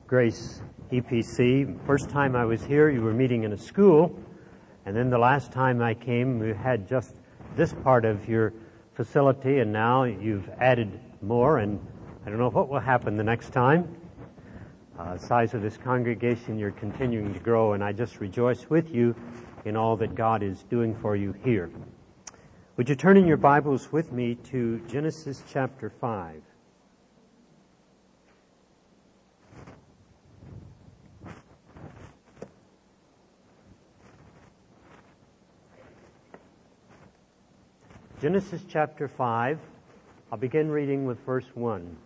Grace EPC. First time I was here, you were meeting in a school, and then the last time I came, we had just this part of your facility, and now you've added more, and I don't know what will happen the next time. Size of this congregation, you're continuing to grow, and I just rejoice with you in all that God is doing for you here. Would you turn in your Bibles with me to Genesis chapter 5? Genesis chapter 5, I'll begin reading with verse 1.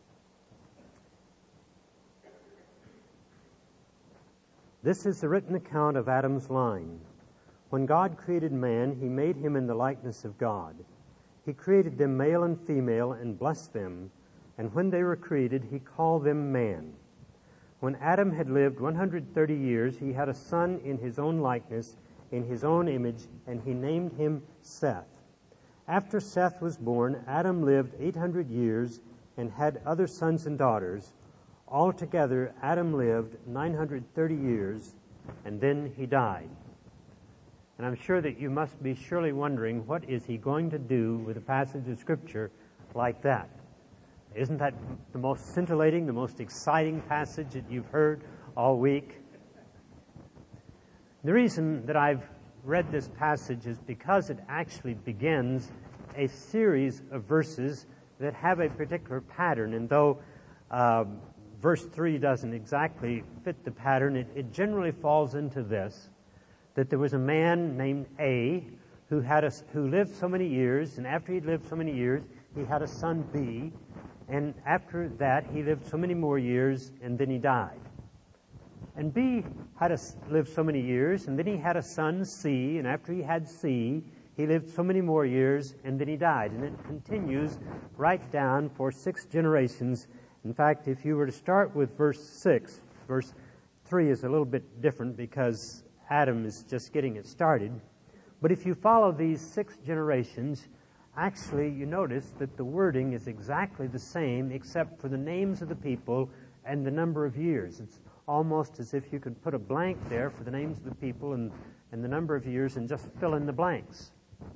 This is the written account of Adam's line. When God created man, he made him in the likeness of God. He created them male and female and blessed them, and when they were created, he called them man. When Adam had lived 130 years, he had a son in his own likeness, in his own image, and he named him Seth. After Seth was born, Adam lived 800 years and had other sons and daughters. Altogether, Adam lived 930 years, and then he died. And I'm sure that you must be surely wondering, what is he going to do with a passage of Scripture like that? Isn't that the most scintillating, the most exciting passage that you've heard all week? The reason that I've read this passage is because it actually begins a series of verses that have a particular pattern, and though verse 3 doesn't exactly fit the pattern, it generally falls into this, that there was a man named A who lived so many years, and after he'd lived so many years, he had a son B, and after that he lived so many more years, and then he died. And B lived so many years, and then he had a son, C, and after he had C, he lived so many more years, and then he died. And it continues right down for 6 generations. In fact, if you were to start with verse 6, verse 3 is a little bit different because Adam is just getting it started. But if you follow these 6 generations, actually you notice that the wording is exactly the same except for the names of the people and the number of years. It's almost as if you could put a blank there for the names of the people and the number of years and just fill in the blanks.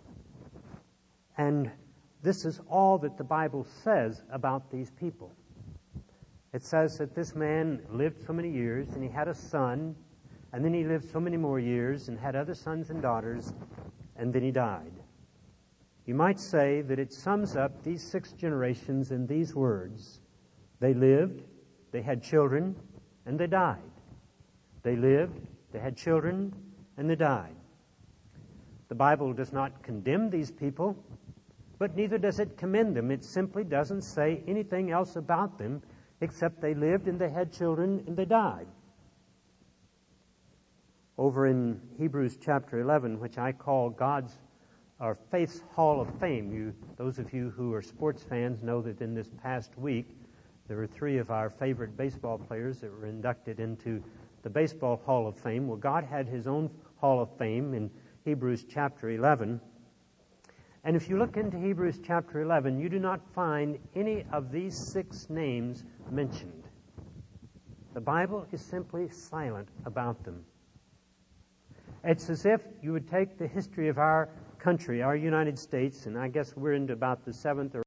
And this is all that the Bible says about these people. It says that this man lived so many years, and he had a son, and then he lived so many more years and had other sons and daughters, and then he died. You might say that it sums up these 6 generations in these words. They lived, they had children, and they died. They lived, they had children, and they died. The Bible does not condemn these people, but neither does it commend them. It simply doesn't say anything else about them except they lived and they had children and they died. Over in Hebrews chapter 11, which I call our faith's hall of fame, those of you who are sports fans know that in this past week, there were 3 of our favorite baseball players that were inducted into the Baseball Hall of Fame. Well, God had his own Hall of Fame in Hebrews chapter 11. And if you look into Hebrews chapter 11, you do not find any of these 6 names mentioned. The Bible is simply silent about them. It's as if you would take the history of our country, our United States, and I guess we're into about the 7th or